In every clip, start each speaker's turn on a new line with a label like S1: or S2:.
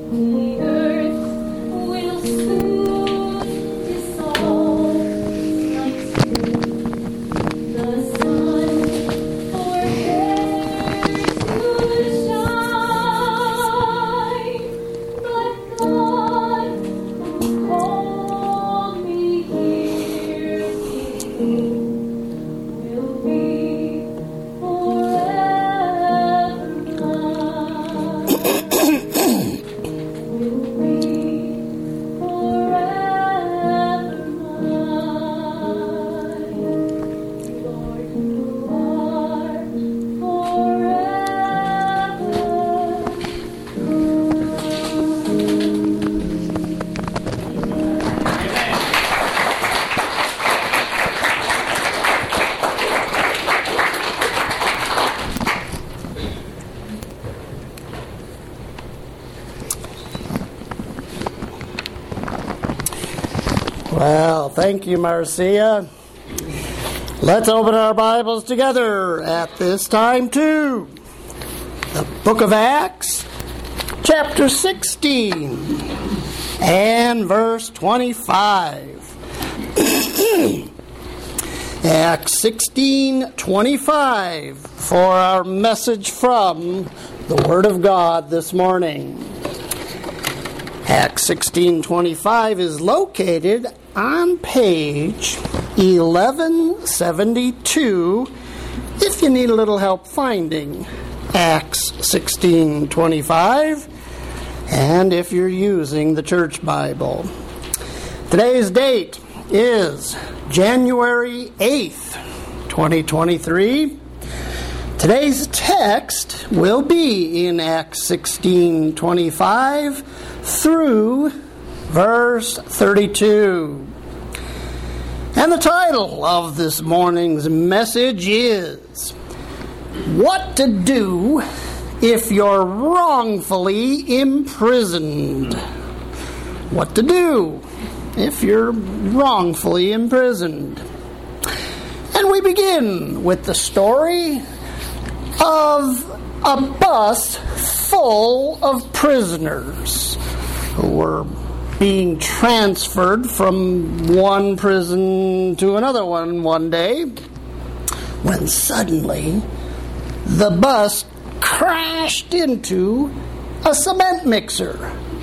S1: The earth will soon dissolve like snow. The sun forbears to shine, but God who called me here will be forever mine. Will be forever mine. Lord, you are
S2: Well, thank you, Marcia. Let's open our Bibles together at this time to the book of Acts, chapter 16, and verse 25. Acts 16:25 for our message from the Word of God this morning. Acts 16:25 is located on page 1172 if you need a little help finding Acts 16:25 and if you're using the Church Bible. Today's date is January 8th, 2023. Today's text will be in Acts 16:25 through verse 32. And the title of this morning's message is What to Do If You're Wrongfully Imprisoned. What to do if you're wrongfully imprisoned. And we begin with the story of a bus full of prisoners who were being transferred from one prison to another one day, when suddenly the bus crashed into a cement mixer.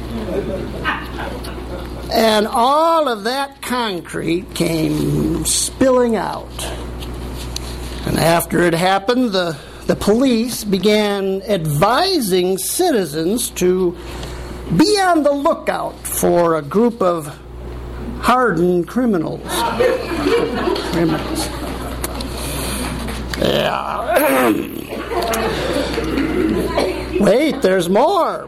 S2: And all of that concrete came spilling out. And after it happened, the police began advising citizens to be on the lookout for a group of hardened criminals. Yeah. Wait, there's more.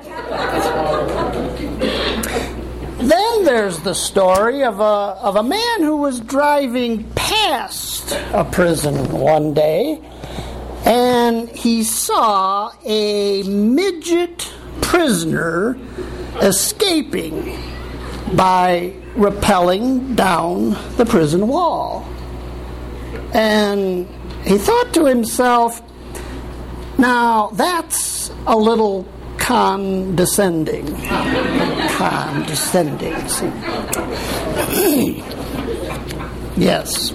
S2: Then there's the story of a man who was driving past a prison one day, and he saw a midget prisoner escaping by rappelling down the prison wall. And he thought to himself, now that's a little condescending. Yes.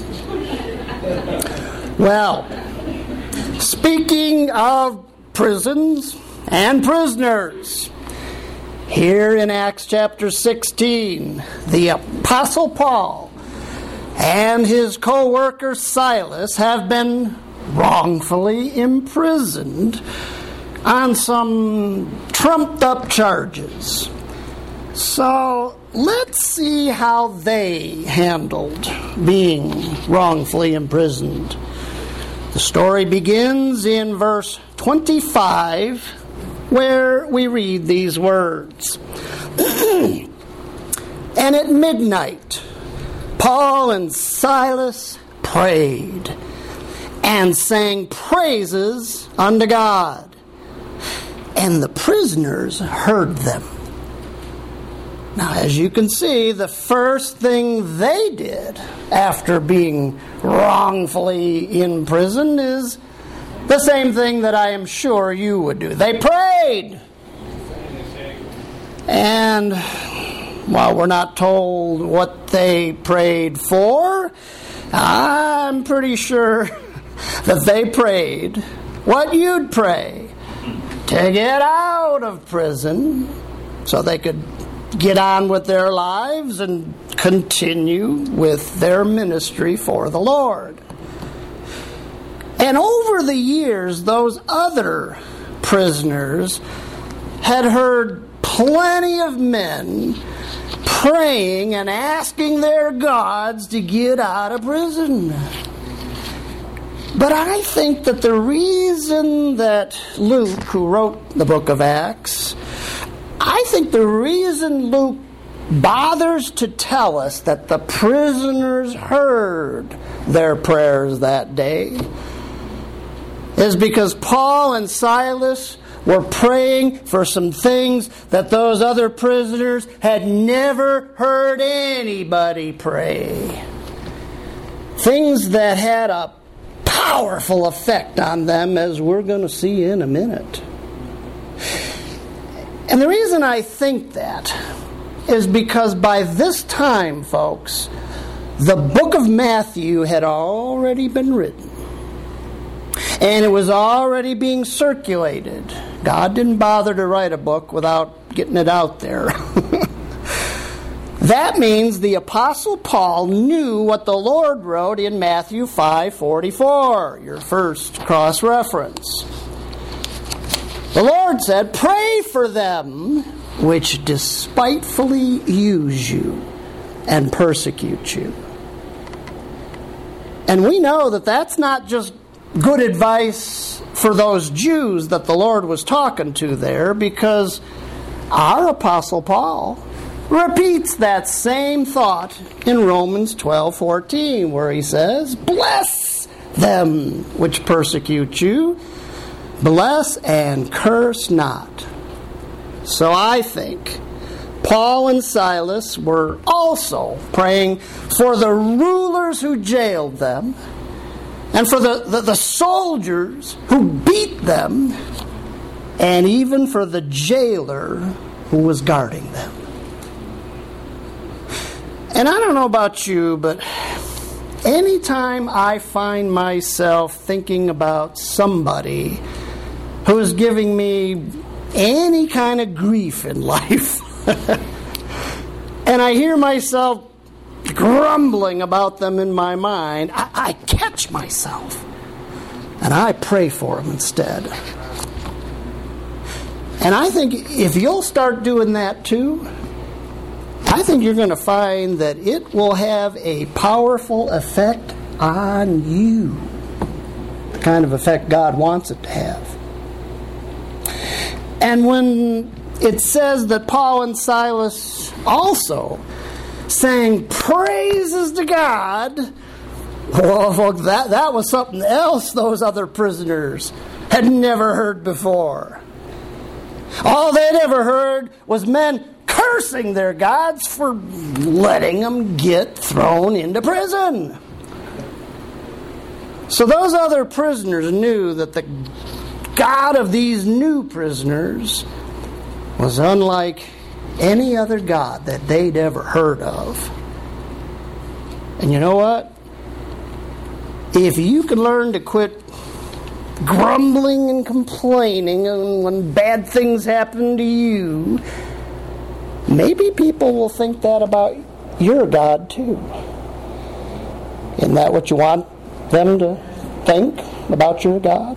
S2: Well, speaking of prisons and prisoners, here in Acts chapter 16, the Apostle Paul and his co-worker Silas have been wrongfully imprisoned on some trumped-up charges. So let's see how they handled being wrongfully imprisoned. The story begins in verse 25, where we read these words. And at midnight, Paul and Silas prayed and sang praises unto God, and the prisoners heard them. Now, as you can see, the first thing they did after being wrongfully in prison is the same thing that I am sure you would do. They prayed. And while we're not told what they prayed for, I'm pretty sure that they prayed what you'd pray: to get out of prison so they could get on with their lives and continue with their ministry for the Lord. And over the years, those other prisoners had heard plenty of men praying and asking their gods to get out of prison. But I think that the reason that Luke, who wrote the book of Acts, I think the reason Luke bothers to tell us that the prisoners heard their prayers that day is because Paul and Silas were praying for some things that those other prisoners had never heard anybody pray. Things that had a powerful effect on them, as we're going to see in a minute. And the reason I think that is because by this time, folks, the book of Matthew had already been written. And it was already being circulated. God didn't bother to write a book without getting it out there. That means the Apostle Paul knew what the Lord wrote in Matthew 5:44, your first cross-reference. The Lord said, "Pray for them which despitefully use you and persecute you." And we know that that's not just good advice for those Jews that the Lord was talking to there, because our Apostle Paul repeats that same thought in Romans 12:14, where he says, "Bless them which persecute you, bless and curse not." So I think Paul and Silas were also praying for the rulers who jailed them, and for the soldiers who beat them, and even for the jailer who was guarding them. And I don't know about you, but anytime I find myself thinking about somebody who's giving me any kind of grief in life, and I hear myself grumbling about them in my mind, I catch myself and I pray for them instead. And I think if you'll start doing that too, I think you're going to find that it will have a powerful effect on you, the kind of effect God wants it to have. And when it says that Paul and Silas also sang praises to God, well, folks, that was something else those other prisoners had never heard before. All they'd ever heard was men cursing their gods for letting them get thrown into prison. So those other prisoners knew that the God of these new prisoners was unlike any other God that they'd ever heard of. And you know what? If you can learn to quit grumbling and complaining when bad things happen to you, maybe people will think that about your God too. Isn't that what you want them to think about your God?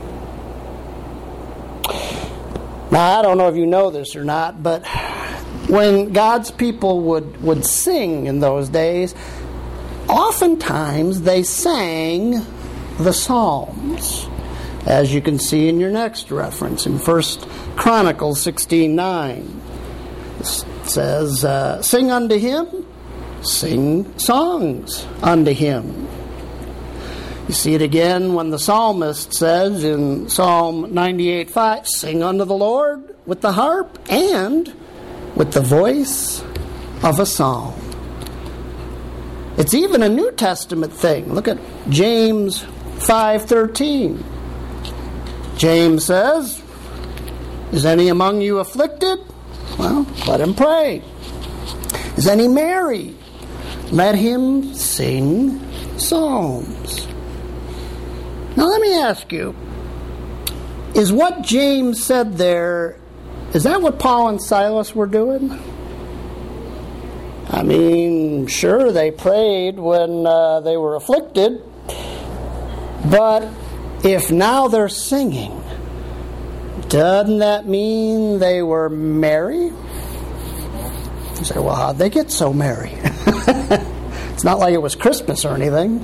S2: Now, I don't know if you know this or not, but when God's people would sing in those days, oftentimes they sang the Psalms, as you can see in your next reference in 1 Chronicles 16:9. It says, "Sing unto him, sing songs unto him." You see it again when the psalmist says in Psalm 98:5, "Sing unto the Lord with the harp and with the voice of a psalm." It's even a New Testament thing. Look at James 5:13. James says, "Is any among you afflicted? Well, let him pray. Is any merry? Let him sing psalms. Now let me ask you, is what James said there, is that what Paul and Silas were doing? I mean, sure, they prayed when they were afflicted, but if now they're singing, doesn't that mean they were merry? You say, well, how'd they get so merry? It's not like it was Christmas or anything.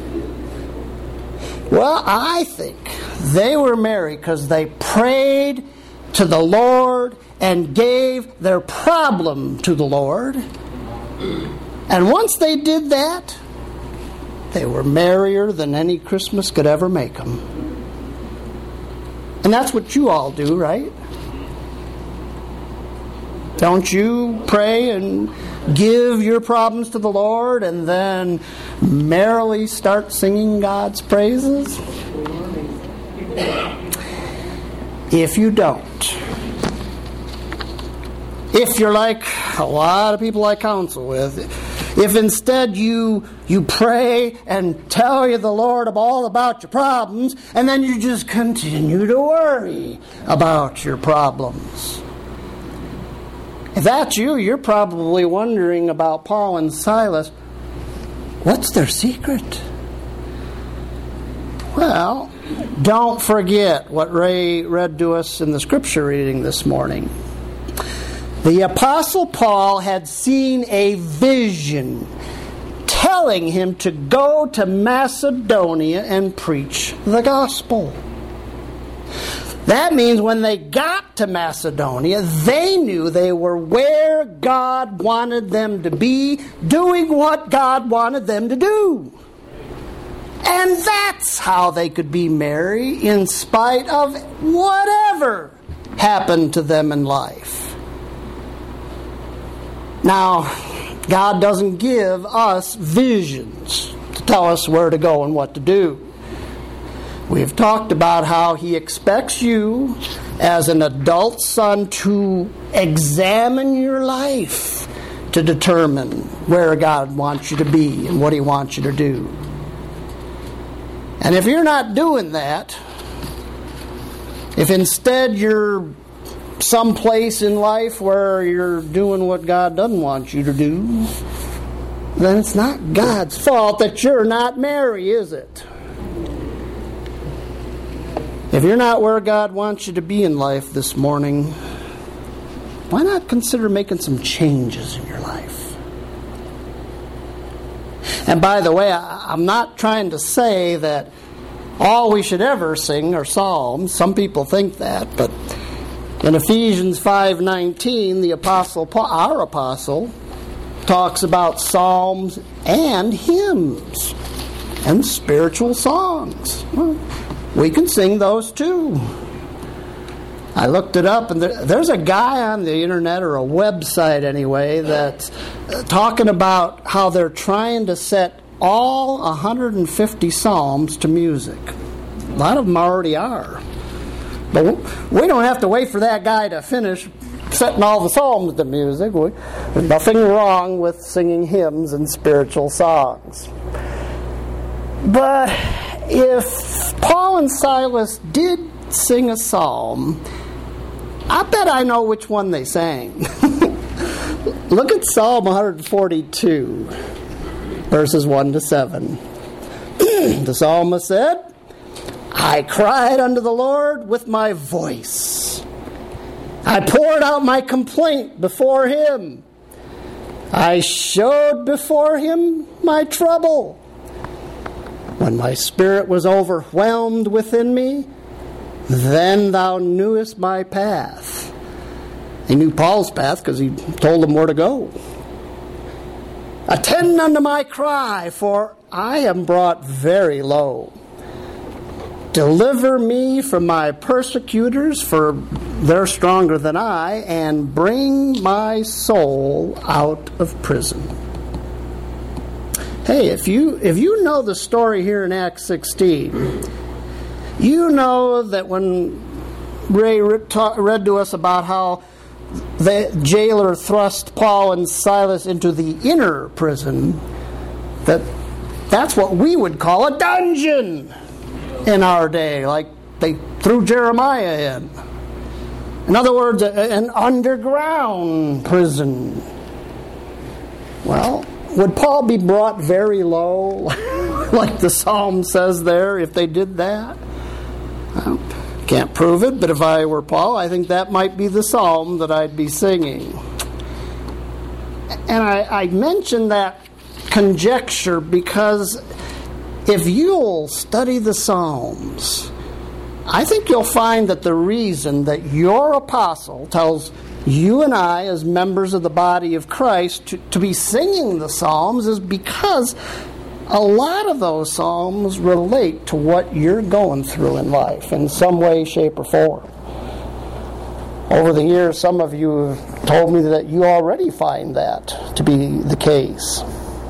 S2: Well, I think they were merry because they prayed to the Lord and gave their problem to the Lord. And once they did that, they were merrier than any Christmas could ever make them. And that's what you all do, right? Don't you pray and give your problems to the Lord and then merrily start singing God's praises? If you don't, if you're like a lot of people I counsel with, if instead you pray and tell the Lord all about your problems, and then you just continue to worry about your problems. If that's you, you're probably wondering about Paul and Silas. What's their secret? Well, don't forget what Ray read to us in the scripture reading this morning. The Apostle Paul had seen a vision telling him to go to Macedonia and preach the gospel. That means when they got to Macedonia, they knew they were where God wanted them to be, doing what God wanted them to do. And that's how they could be merry in spite of whatever happened to them in life. Now, God doesn't give us visions to tell us where to go and what to do. We've talked about how He expects you as an adult son to examine your life to determine where God wants you to be and what He wants you to do. And if you're not doing that, if instead you're someplace in life where you're doing what God doesn't want you to do, then it's not God's fault that you're not merry, is it? If you're not where God wants you to be in life this morning, why not consider making some changes in your life? And by the way, I'm not trying to say that all we should ever sing are psalms. Some people think that, but in Ephesians 5:19, the Apostle Paul, our apostle, talks about psalms and hymns and spiritual songs. Well, we can sing those too. I looked it up, and there's a guy on the internet, or a website anyway, that's talking about how they're trying to set all 150 psalms to music. A lot of them already are. But we don't have to wait for that guy to finish setting all the psalms to music. There's nothing wrong with singing hymns and spiritual songs. But if Paul and Silas did sing a psalm, I bet I know which one they sang. Look at Psalm 142, verses 1 to 7. The psalmist said, I cried unto the Lord with my voice. I poured out my complaint before Him. I showed before Him my trouble. When my spirit was overwhelmed within me, then thou knewest my path. He knew Paul's path because he told him where to go. Attend unto my cry, for I am brought very low. Deliver me from my persecutors, for they're stronger than I, and bring my soul out of prison. Hey, if you know the story here in Acts 16, you know that when Ray read to us about how the jailer thrust Paul and Silas into the inner prison, that's what we would call a dungeon in our day, like they threw Jeremiah in. In other words, an underground prison. Well, would Paul be brought very low, like the psalm says there, if they did that? Well, can't prove it, but if I were Paul, I think that might be the psalm that I'd be singing. And I mention that conjecture because if you'll study the Psalms, I think you'll find that the reason that your apostle tells you and I, as members of the body of Christ, to be singing the Psalms is because a lot of those Psalms relate to what you're going through in life in some way, shape, or form. Over the years, some of you have told me that you already find that to be the case.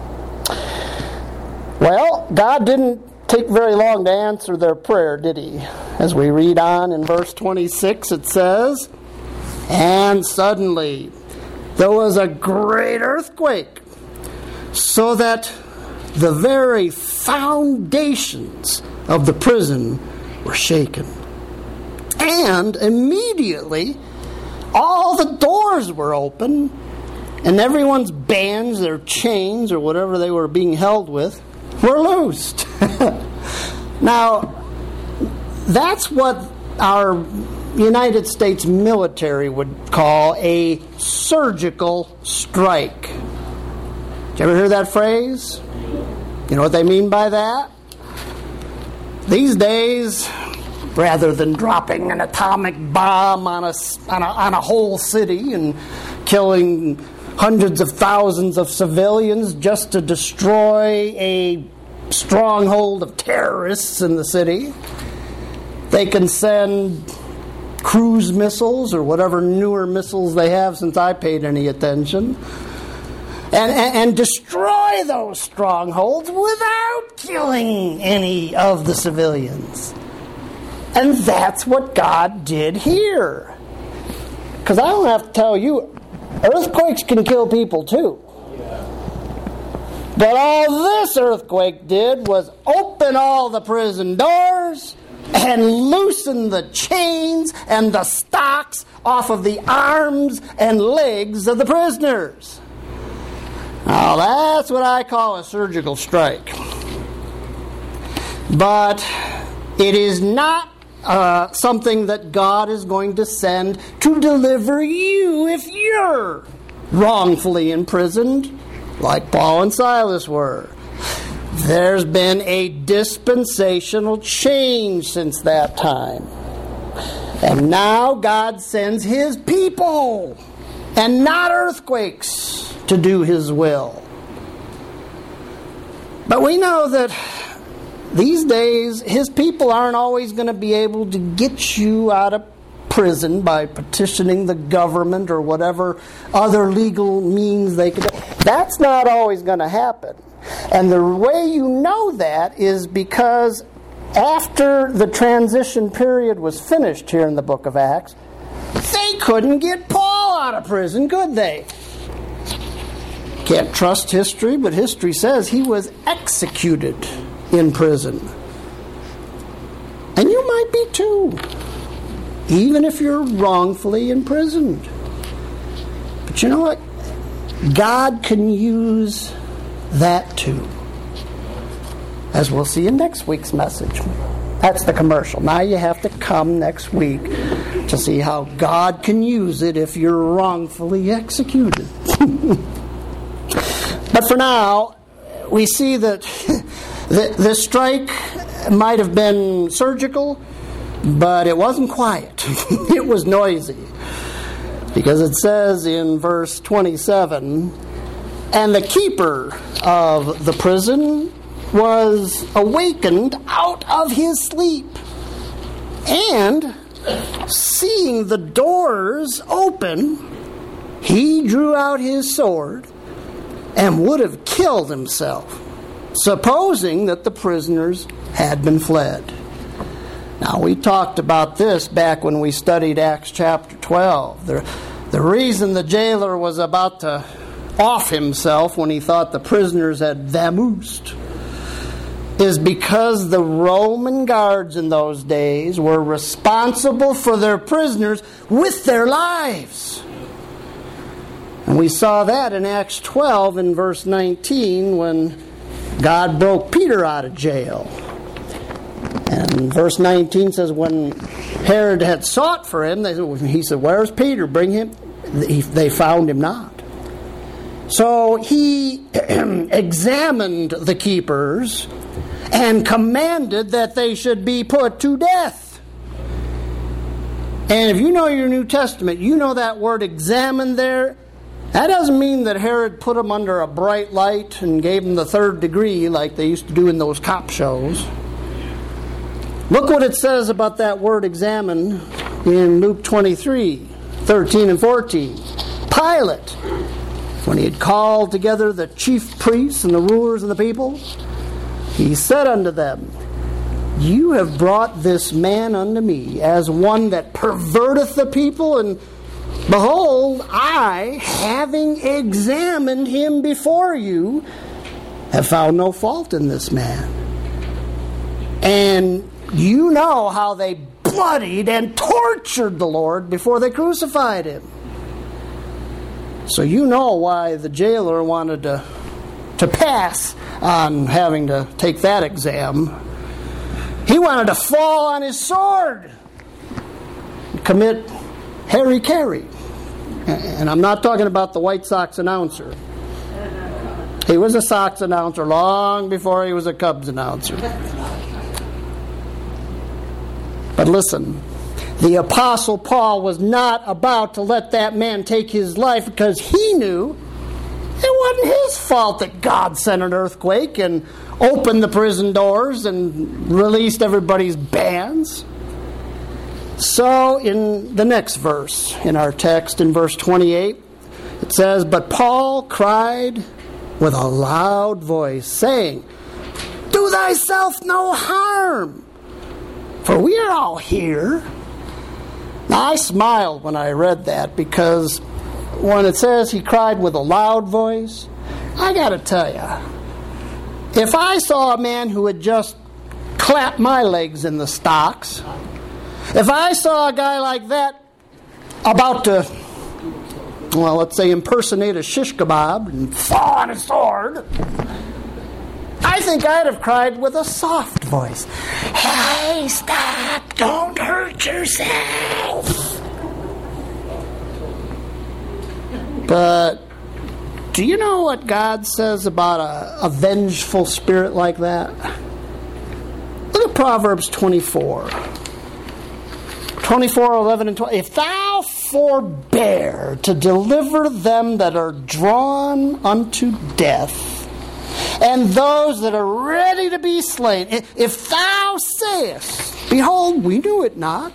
S2: Well, God didn't take very long to answer their prayer, did he? As we read on in verse 26, it says, "And suddenly there was a great earthquake, so that the very foundations of the prison were shaken. And immediately all the doors were open, and everyone's bands, their chains, or whatever they were being held with, were loosed." Now, that's what our United States military would call a surgical strike. Did you ever hear that phrase? You know what they mean by that? These days, rather than dropping an atomic bomb on a whole city and killing hundreds of thousands of civilians just to destroy a stronghold of terrorists in the city, they can send cruise missiles or whatever newer missiles they have since I paid any attention, and destroy those strongholds without killing any of the civilians. And that's what God did here. Because I don't have to tell you, earthquakes can kill people too. But all this earthquake did was open all the prison doors and loosen the chains and the stocks off of the arms and legs of the prisoners. Now that's what I call a surgical strike. But it is not something that God is going to send to deliver you if you're wrongfully imprisoned, like Paul and Silas were. There's been a dispensational change since that time. And now God sends His people, and not earthquakes, to do His will. But we know that these days, His people aren't always going to be able to get you out of prison by petitioning the government or whatever other legal means they could. That's not always going to happen. And the way you know that is because after the transition period was finished here in the book of Acts, they couldn't get Paul out of prison, could they? Can't trust history, but history says he was executed in prison. And you might be too, even if you're wrongfully imprisoned. But you know what? God can use that too, as we'll see in next week's message. That's the commercial. Now you have to come next week to see how God can use it if you're wrongfully executed. But for now, we see that the strike might have been surgical, but it wasn't quiet. It was noisy. Because it says in verse 27, "And the keeper of the prison was awakened out of his sleep, and seeing the doors open, he drew out his sword and would have killed himself, supposing that the prisoners had been fled." Now, we talked about this back when we studied Acts chapter 12. The reason the jailer was about to off himself when he thought the prisoners had vamoosed is because the Roman guards in those days were responsible for their prisoners with their lives. And we saw that in Acts 12 in verse 19 when God broke Peter out of jail. And verse 19 says, when Herod had sought for him, he said, "Where's Peter? Bring him." They found him not. So he examined the keepers and commanded that they should be put to death. And if you know your New Testament, you know that word examine there. That doesn't mean that Herod put them under a bright light and gave them the third degree like they used to do in those cop shows. Look what it says about that word examine in Luke 23, 13 and 14. Pilate, when he had called together the chief priests and the rulers of the people, he said unto them, "You have brought this man unto me as one that perverteth the people, and behold, I, having examined him before you, have found no fault in this man." And you know how they bloodied and tortured the Lord before they crucified him. So you know why the jailer wanted to pass on having to take that exam. He wanted to fall on his sword, commit hara-kiri. And I'm not talking about the White Sox announcer. He was a Sox announcer long before he was a Cubs announcer. But listen, the Apostle Paul was not about to let that man take his life because he knew it wasn't his fault that God sent an earthquake and opened the prison doors and released everybody's bands. So in the next verse in our text, in verse 28, it says, "But Paul cried with a loud voice, saying, Do thyself no harm, for we are all here." Now I smiled when I read that, because when it says he cried with a loud voice, I got to tell you, if I saw a man who had just clapped my legs in the stocks, if I saw a guy like that about to, well, let's say impersonate a shish kebab and fall on his sword, I think I'd have cried with a soft voice, "Hey, stop, don't hurt yourself." But do you know what God says about a vengeful spirit like that? Look at Proverbs 24. 24, 11, and 12. "If thou forbear to deliver them that are drawn unto death, and those that are ready to be slain, if thou sayest, Behold, we knew it not,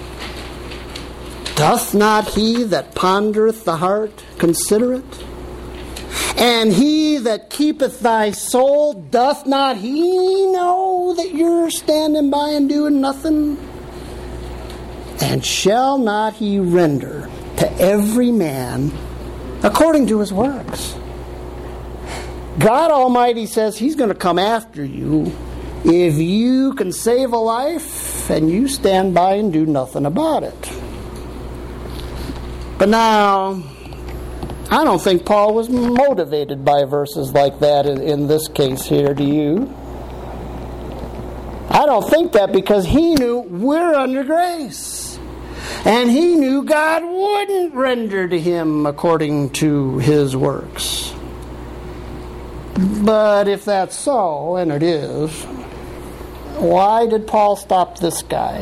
S2: doth not he that pondereth the heart consider it? And he that keepeth thy soul, doth not he know that you're standing by and doing nothing? And shall not he render to every man according to his works?" God Almighty says he's going to come after you if you can save a life and you stand by and do nothing about it. But now, I don't think Paul was motivated by verses like that in this case here, do you? I don't think that, because he knew we're under grace. And he knew God wouldn't render to him according to his works. But if that's so, and it is, why did Paul stop this guy?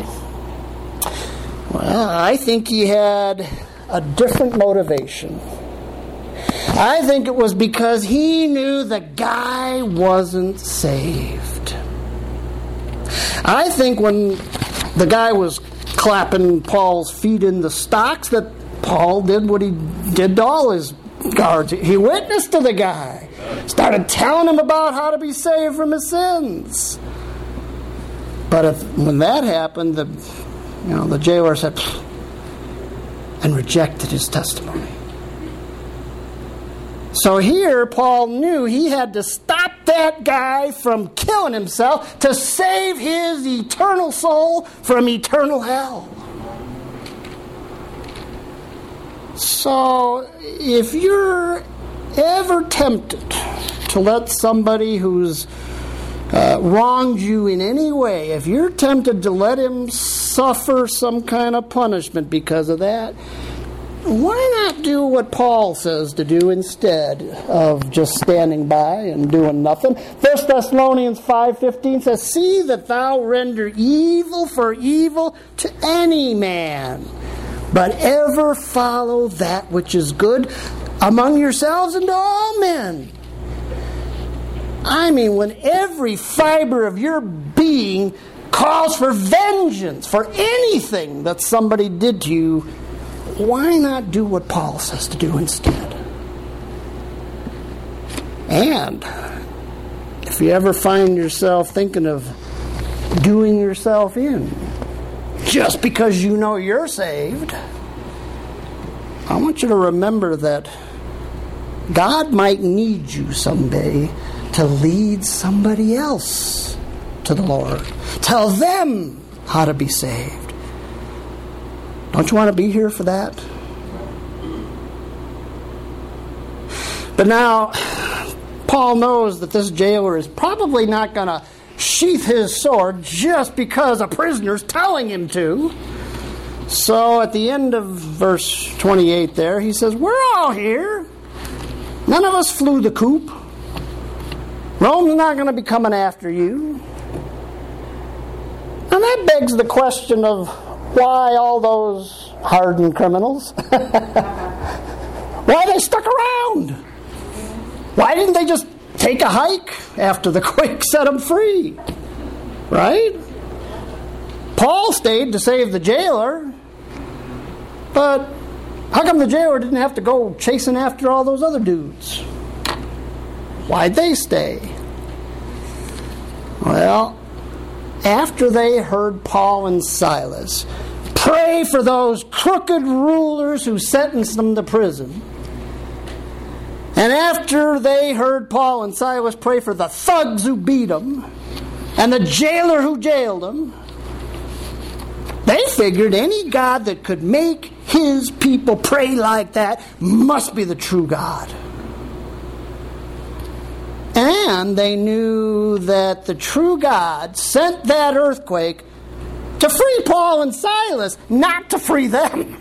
S2: Well, I think he had a different motivation. I think it was because he knew the guy wasn't saved. I think when the guy was clapping Paul's feet in the stocks, that Paul did what he did to all his guards. He witnessed to the guy, started telling him about how to be saved from his sins. But when that happened, the jailer said, and rejected his testimony. So here, Paul knew he had to stop that guy from killing himself to save his eternal soul from eternal hell. So, if you're ever tempted to let somebody who's wronged you in any way, if you're tempted to let him suffer some kind of punishment because of that, why not do what Paul says to do instead of just standing by and doing nothing? 1 Thessalonians 5:15 says, "See that thou render evil for evil to any man, but ever follow that which is good among yourselves and to all men." I mean, when every fiber of your being calls for vengeance for anything that somebody did to you, why not do what Paul says to do instead? And if you ever find yourself thinking of doing yourself in just because you know you're saved, I want you to remember that God might need you someday to lead somebody else to the Lord. Tell them how to be saved. Don't you want to be here for that? But now, Paul knows that this jailer is probably not going to sheath his sword just because a prisoner's telling him to. So at the end of verse 28 there, he says, "We're all here. None of us flew the coop. Rome's not going to be coming after you." And that begs the question of why all those hardened criminals? Why they stuck around? Why didn't they just take a hike after the quake set them free? Right? Paul stayed to save the jailer, but how come the jailer didn't have to go chasing after all those other dudes? Why'd they stay? Well, after they heard Paul and Silas pray for those crooked rulers who sentenced them to prison, and after they heard Paul and Silas pray for the thugs who beat them and the jailer who jailed them, they figured any God that could make his people pray like that must be the true God. And they knew that the true God sent that earthquake to free Paul and Silas, not to free them.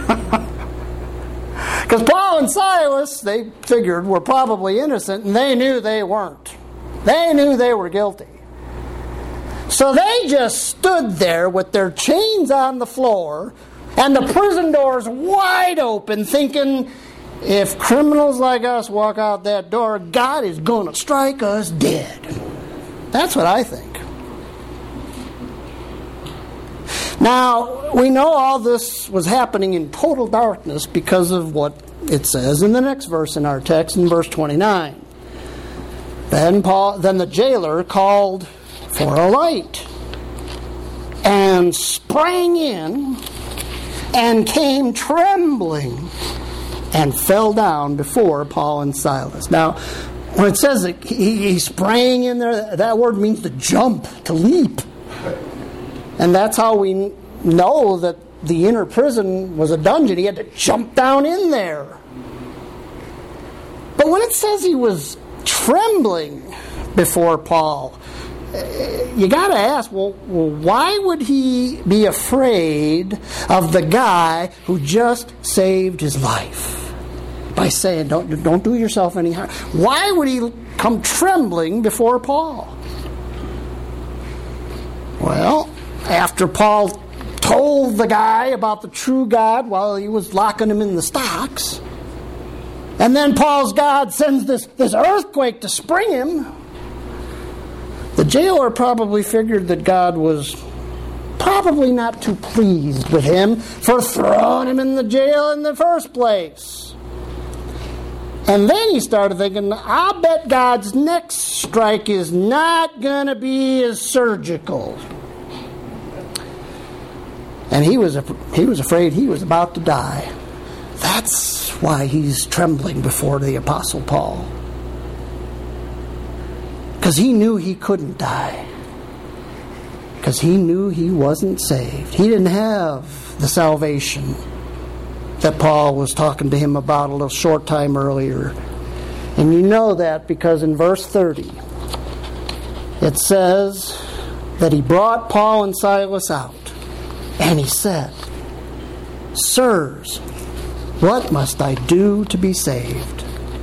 S2: Because Paul and Silas, they figured, were probably innocent, and they knew they weren't. They knew they were guilty. So they just stood there with their chains on the floor and the prison doors wide open, thinking, if criminals like us walk out that door, God is going to strike us dead. That's what I think. Now, we know all this was happening in total darkness because of what it says in the next verse in our text, in verse 29. Then the jailer called for a light and sprang in and came trembling and fell down before Paul and Silas. Now, when it says that he sprang in there, that word means to jump, to leap. And that's how we know that the inner prison was a dungeon. He had to jump down in there. But when it says he was trembling before Paul, you got to ask, well, why would he be afraid of the guy who just saved his life by saying, don't do yourself any harm? Why would he come trembling before Paul? Well, after Paul told the guy about the true God while he was locking him in the stocks, and then Paul's God sends this earthquake to spring him, the jailer probably figured that God was probably not too pleased with him for throwing him in the jail in the first place. And then he started thinking, I'll bet God's next strike is not going to be as surgical. And he was afraid he was about to die. That's why he's trembling before the Apostle Paul. Because he knew he couldn't die. Because he knew he wasn't saved. He didn't have the salvation that Paul was talking to him about a little short time earlier. And you know that because in verse 30, it says that he brought Paul and Silas out. And he said, "Sirs, what must I do to be saved?"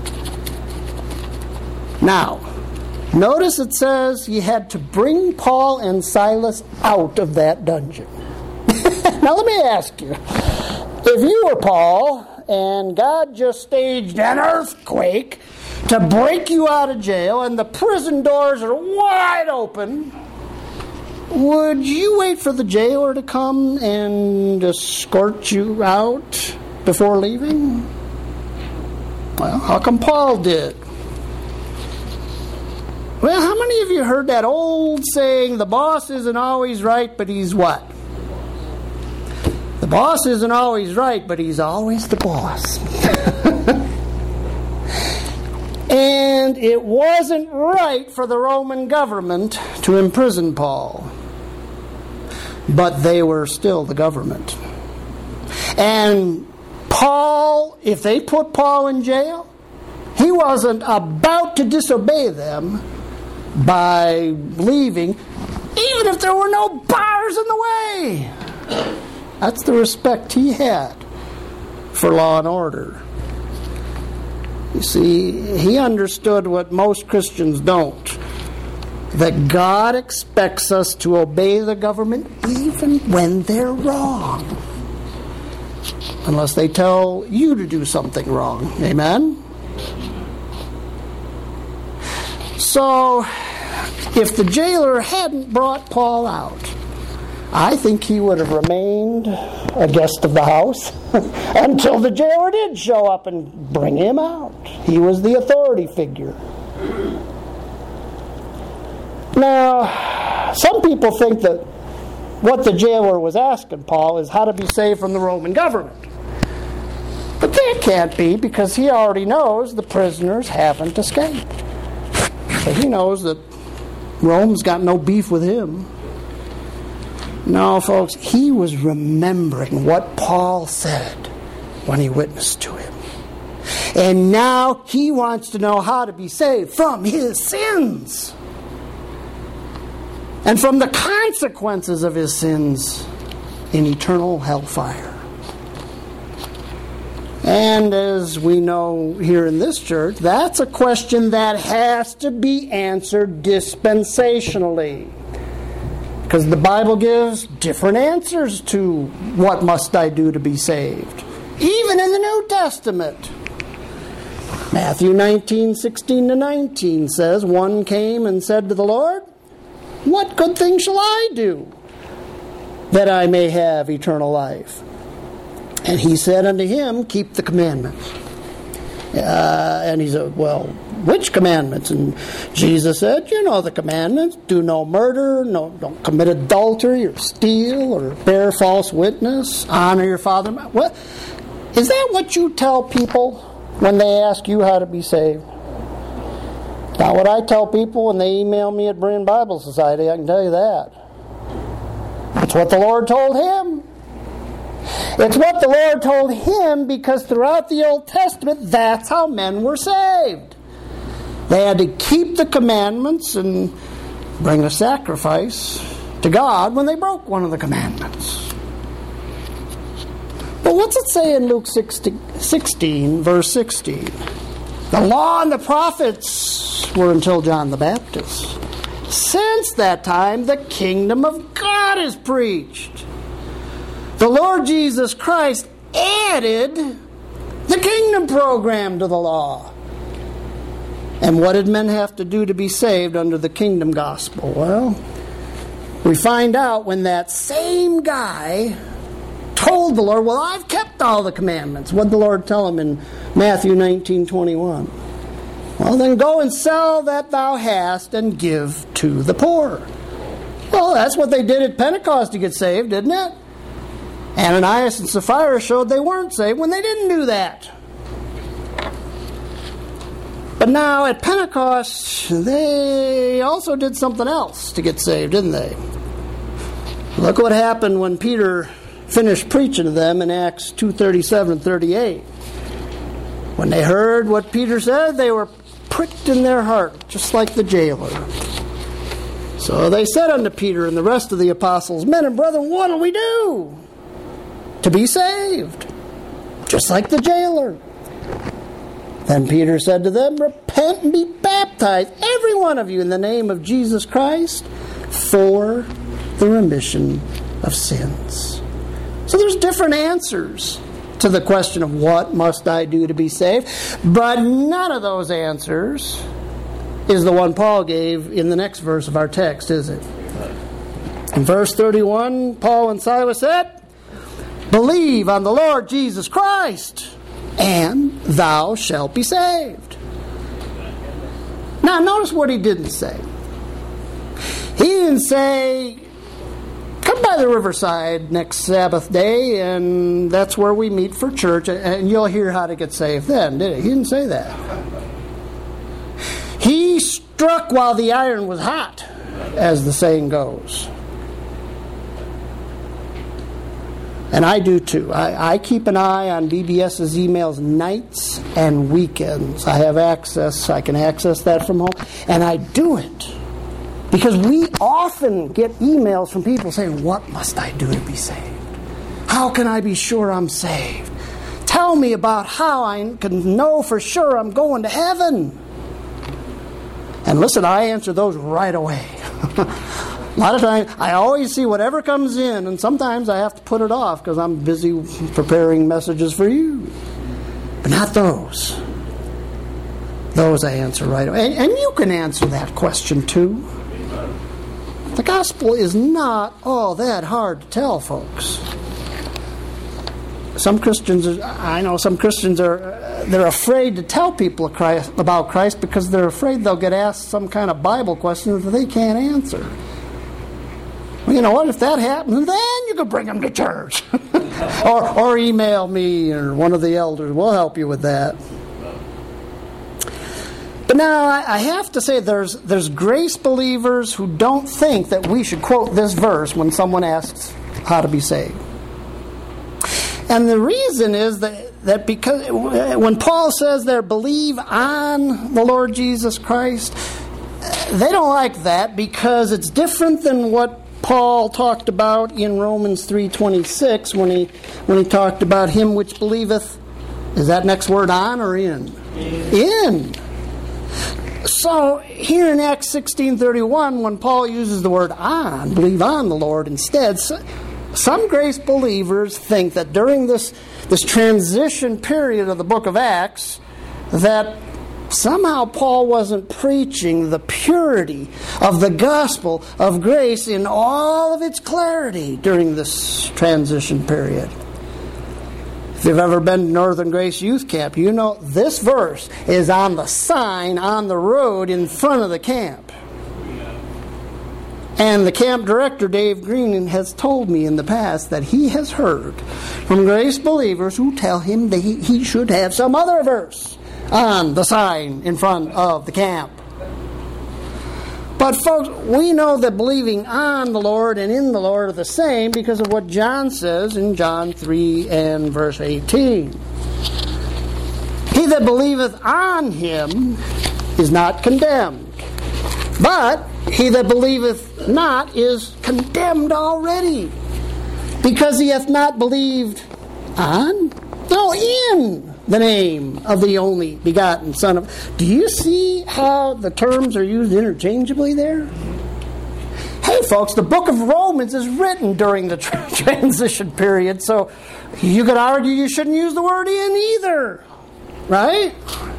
S2: Now, notice it says he had to bring Paul and Silas out of that dungeon. Now let me ask you, if you were Paul and God just staged an earthquake to break you out of jail and the prison doors are wide open, would you wait for the jailer to come and escort you out before leaving? Well, how come Paul did? Well, how many of you heard that old saying, the boss isn't always right, but he's what? The boss isn't always right, but he's always the boss. And it wasn't right for the Roman government to imprison Paul. But they were still the government. And Paul, if they put Paul in jail, he wasn't about to disobey them by leaving, even if there were no bars in the way. That's the respect he had for law and order. You see, he understood what most Christians don't, that God expects us to obey the government even when they're wrong, unless they tell you to do something wrong. Amen? So, if the jailer hadn't brought Paul out, I think he would have remained a guest of the house until the jailer did show up and bring him out. He was the authority figure. Now, some people think that what the jailer was asking Paul is how to be saved from the Roman government. But that can't be, because he already knows the prisoners haven't escaped. So he knows that Rome's got no beef with him. No, folks, he was remembering what Paul said when he witnessed to him. And now he wants to know how to be saved from his sins and from the consequences of his sins in eternal hellfire. And as we know here in this church, that's a question that has to be answered dispensationally. Because the Bible gives different answers to what must I do to be saved. Even in the New Testament. Matthew 19:16-19 says, one came and said to the Lord, "What good thing shall I do that I may have eternal life?" And he said unto him, "Keep the commandments." And he said, "Well, which commandments?" And Jesus said, "You know the commandments. Do no murder, don't commit adultery or steal or bear false witness. Honor your father." What? Is that what you tell people when they ask you how to be saved? Not what I tell people when they email me at Berean Bible Society, I can tell you that. It's what the Lord told him. It's what the Lord told him, because throughout the Old Testament, that's how men were saved. They had to keep the commandments and bring a sacrifice to God when they broke one of the commandments. But what's it say in Luke 16, verse 16? The law and the prophets were until John the Baptist. Since that time, the kingdom of God is preached. The Lord Jesus Christ added the kingdom program to the law. And what did men have to do to be saved under the kingdom gospel? Well, we find out when that same guy told the Lord, "Well, I've kept all the commandments." What did the Lord tell him in Matthew 19:21? "Well, then go and sell that thou hast and give to the poor." Well, that's what they did at Pentecost to get saved, didn't it? Ananias and Sapphira showed they weren't saved when they didn't do that. But now at Pentecost, they also did something else to get saved, didn't they? Look what happened when Peter finished preaching to them in Acts 2:37 and 38. When they heard what Peter said, they were pricked in their heart, just like the jailer. So they said unto Peter and the rest of the apostles, Men and brethren, what do we do to be saved? Just like the jailer. Then Peter said to them, Repent and be baptized, every one of you, in the name of Jesus Christ, for the remission of sins. So there's different answers to the question of what must I do to be saved, but none of those answers is the one Paul gave in the next verse of our text, is it? In verse 31, Paul and Silas said, Believe on the Lord Jesus Christ, and thou shalt be saved. Now notice what he didn't say. He didn't say, Come by the riverside next Sabbath day, and that's where we meet for church, and you'll hear how to get saved then, did he? He didn't say that. He struck while the iron was hot, as the saying goes. And I do too. I keep an eye on BBS's emails nights and weekends. I have access. I can access that from home. And I do it because we often get emails from people saying, What must I do to be saved? How can I be sure I'm saved? Tell me about how I can know for sure I'm going to heaven. And listen, I answer those right away. A lot of times, I always see whatever comes in, and sometimes I have to put it off because I'm busy preparing messages for you. But not those. Those I answer right away. And you can answer that question too. The gospel is not all that hard to tell, folks. Some Christians, I know some Christians they're afraid to tell people about Christ because they're afraid they'll get asked some kind of Bible question that they can't answer. Well, you know what? If that happens, then you can bring them to church. or email me or one of the elders. We'll help you with that. But now I have to say there's grace believers who don't think that we should quote this verse when someone asks how to be saved. And the reason is that because when Paul says there, believe on the Lord Jesus Christ, they don't like that because it's different than what Paul talked about in Romans 3:26 when he talked about him which believeth. Is that next word on or in? In. So here in Acts 16:31, when Paul uses the word on, believe on the Lord instead, some grace believers think that during this transition period of the book of Acts, that somehow Paul wasn't preaching the purity of the gospel of grace in all of its clarity during this transition period. If you've ever been to Northern Grace Youth Camp, you know this verse is on the sign on the road in front of the camp. And the camp director, Dave Green, has told me in the past that he has heard from grace believers who tell him that he should have some other verse on the sign in front of the camp. But folks, we know that believing on the Lord and in the Lord are the same because of what John says in John 3 and verse 18. He that believeth on him is not condemned, but he that believeth not is condemned already, because he hath not believed on, no, in the name of the only begotten Son of... Do you see how the terms are used interchangeably there? Hey folks, the book of Romans is written during the transition period, so you could argue you shouldn't use the word in either, right?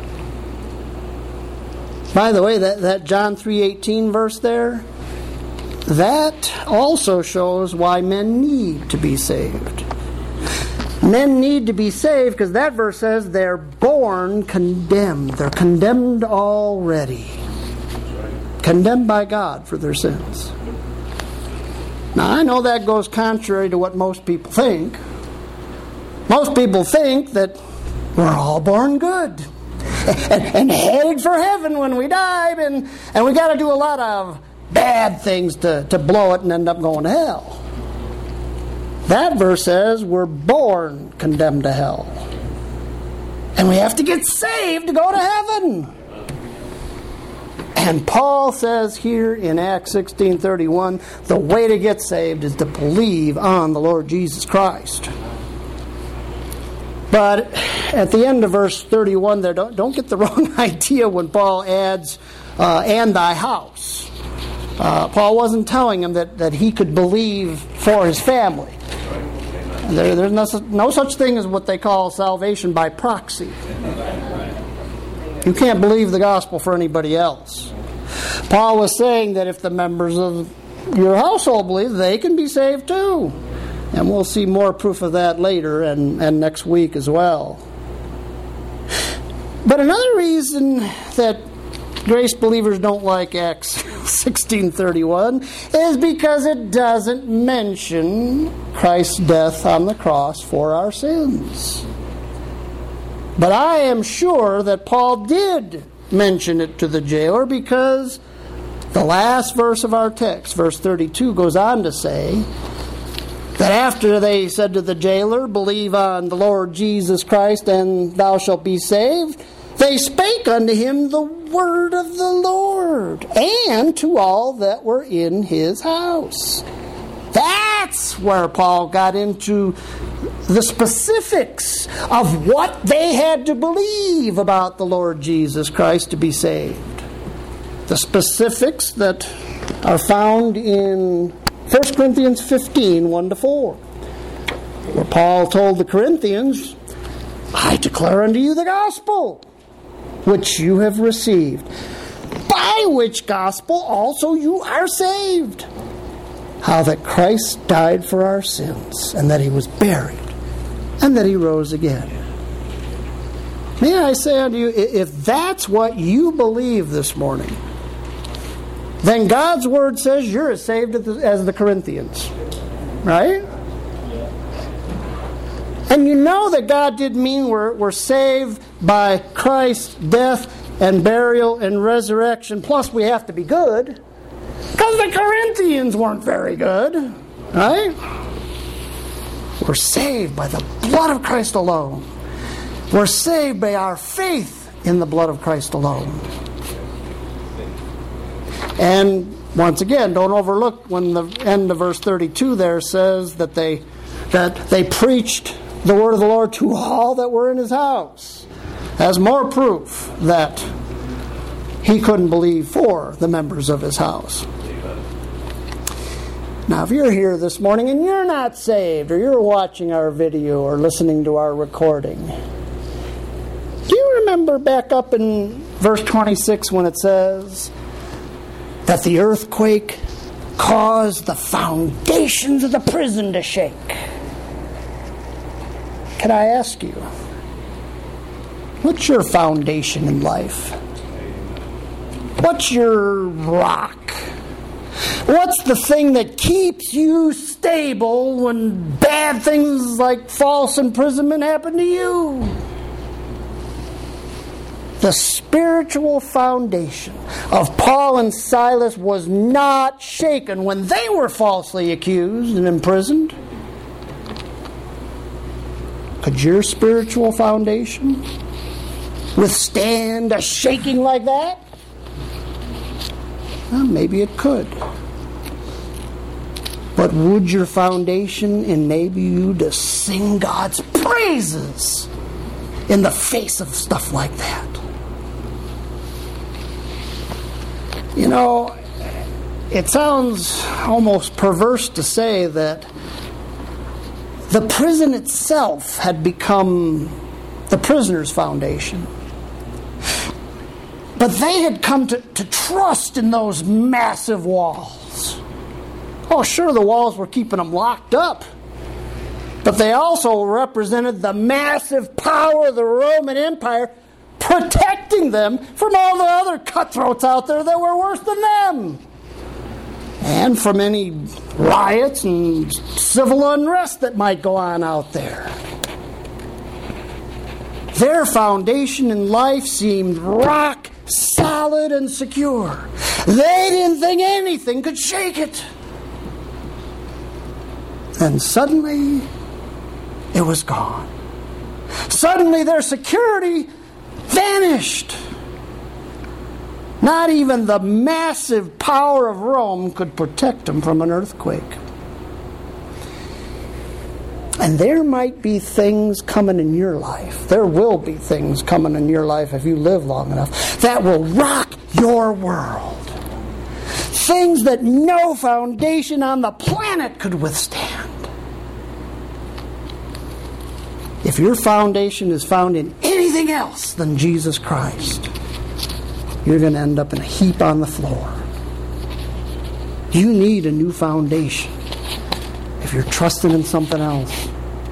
S2: By the way, that John 3:18 verse there, that also shows why men need to be saved. Men need to be saved because that verse says they're born condemned. They're condemned already. Condemned by God for their sins. Now, I know that goes contrary to what most people think. Most people think that we're all born good and headed for heaven when we die, and we got to do a lot of bad things to blow it and end up going to hell. That verse says we're born condemned to hell. And we have to get saved to go to heaven. And Paul says here in Acts 16:31, the way to get saved is to believe on the Lord Jesus Christ. But at the end of verse 31 there, don't get the wrong idea when Paul adds, and thy house. Paul wasn't telling him that he could believe for his family. There's no such thing as what they call salvation by proxy. You can't believe the gospel for anybody else. Paul was saying that if the members of your household believe, they can be saved too. And we'll see more proof of that later and next week as well. But another reason that grace believers don't like Acts 16:31 is because it doesn't mention Christ's death on the cross for our sins. But I am sure that Paul did mention it to the jailer, because the last verse of our text, verse 32, goes on to say that after they said to the jailer, believe on the Lord Jesus Christ and thou shalt be saved, they spake unto him the word of the Lord, and to all that were in his house. That's where Paul got into the specifics of what they had to believe about the Lord Jesus Christ to be saved. The specifics that are found in 1 Corinthians 15, 1-4, where Paul told the Corinthians, I declare unto you the gospel which you have received, by which gospel also you are saved, how that Christ died for our sins, and that he was buried, and that he rose again. May I say unto you, if that's what you believe this morning, then God's word says you're as saved as the Corinthians. Right? And you know that God did mean we're saved by Christ's death and burial and resurrection. Plus we have to be good, because the Corinthians weren't very good. Right? We're saved by the blood of Christ alone. We're saved by our faith in the blood of Christ alone. And once again, don't overlook when the end of verse 32 there says that they preached the word of the Lord to all that were in his house. As more proof that he couldn't believe for the members of his house. Now, if you're here this morning and you're not saved, or you're watching our video or listening to our recording, do you remember back up in verse 26 when it says that the earthquake caused the foundations of the prison to shake? Can I ask you, what's your foundation in life? What's your rock? What's the thing that keeps you stable when bad things like false imprisonment happen to you? The spiritual foundation of Paul and Silas was not shaken when they were falsely accused and imprisoned. Could your spiritual foundation withstand a shaking like that? Well, maybe it could. But would your foundation enable you to sing God's praises in the face of stuff like that? You know, it sounds almost perverse to say that the prison itself had become the prisoner's foundation. But they had come to trust in those massive walls. Oh, sure, the walls were keeping them locked up. But they also represented the massive power of the Roman Empire, protecting them from all the other cutthroats out there that were worse than them. and from any riots and civil unrest that might go on out there. Their foundation in life seemed rock solid and secure. They didn't think anything could shake it. And suddenly, it was gone. Suddenly, their security vanished. Not even the massive power of Rome could protect them from an earthquake. And there might be things coming in your life. There will be things coming in your life if you live long enough that will rock your world. Things that no foundation on the planet could withstand. If your foundation is found in anything else than Jesus Christ, you're going to end up in a heap on the floor. You need a new foundation if you're trusting in something else.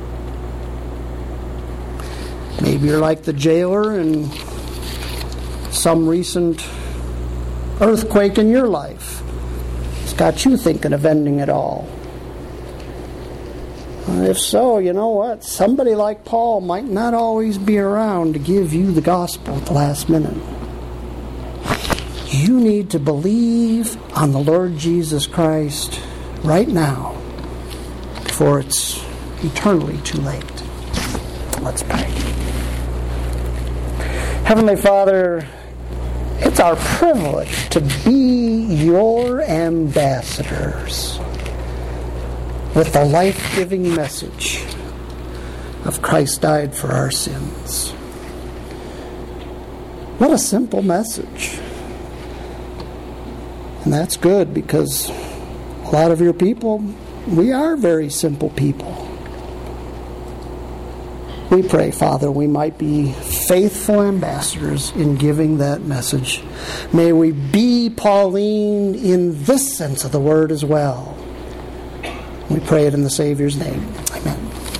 S2: Maybe you're like the jailer in some recent earthquake in your life. It's got you thinking of ending it all. If so, you know what? Somebody like Paul might not always be around to give you the gospel at the last minute. You need to believe on the Lord Jesus Christ right now before it's eternally too late. Let's pray. Heavenly Father, it's our privilege to be your ambassadors with the life-giving message of Christ died for our sins. What a simple message. And that's good, because a lot of your people, we are very simple people. We pray, Father, we might be faithful ambassadors in giving that message. May we be Pauline in this sense of the word as well. We pray it in the Savior's name. Amen.